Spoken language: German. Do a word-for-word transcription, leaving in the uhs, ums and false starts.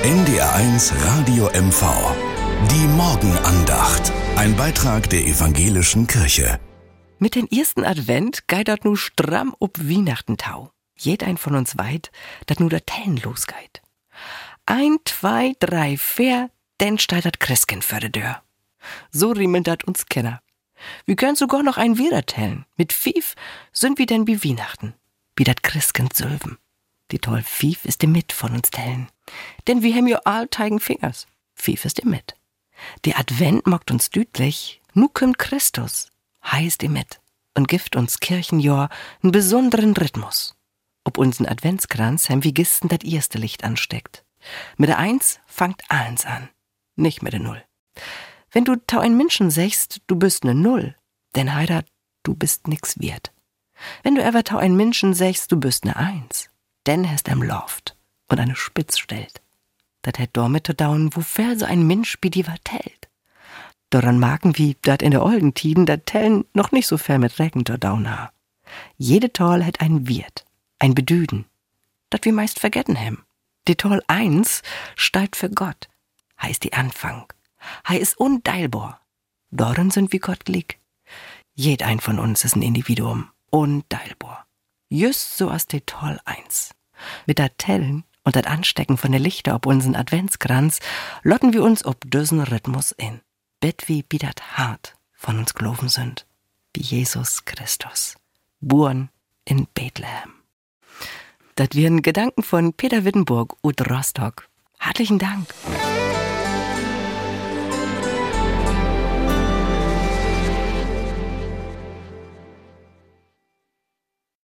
N D R eins Radio M V. Die Morgenandacht. Ein Beitrag der evangelischen Kirche. Mit den ersten Advent geht dat nu stramm ob Weihnachtentau. Jeder von uns weit, dat nu der Tellen losgeht. Ein, zwei, drei, vier, denn steht dat Christkind vor der Tür. So riemen dat uns Kenner. Wir können sogar noch ein wieder tellen. Mit Fief sind wir denn wie Weihnachten. Wie dat Christkind sülven. Die toll Fief ist dem mit von uns tellen. Denn wir haben ja all teigen Fingers. Fief ist dem mit. Der Advent mockt uns dütlich. Nu kommt Christus. Heißt ihm mit. Und gibt uns Kirchenjahr einen besonderen Rhythmus. Ob unseren Adventskranz haben wir gisten dat erste Licht ansteckt. Mit der Eins fangt eins an. Nicht mit der Null. Wenn du tau ein Menschen sechst, du bist ne Null, denn heirat, du bist nix wert. Wenn du aber tau ein Menschen sechst, du bist ne Eins, denn hast am Loft und eine Spitz stellt. Dat hätt damit zu dauern, wofür so ein Mensch wie die wat tellt. Daran magen wie dat in der olden Tiden dat Tellen noch nicht so fair mit Regen zu dauern ha. Jede Toll hätt ein Wirt, ein Bedüden, dat wir meist vergessen hem. Die Toll Eins steigt für Gott, heißt die Anfang. Hei ist unteilbar. Darin sind wir Gott gleich. Jed ein von uns ist ein Individuum, unteilbar. Just so as die Toll Eins. Mit dat Tellen und dat Anstecken von der Lichter ob unseren Adventskranz lotten wir uns ob düsen Rhythmus in. Bet wie bi dat hart von uns geloven sind, wie Jesus Christus, Buren in Bethlehem. Dat wären Gedanken von Peter Wittenburg und Rostock. Herzlichen Dank.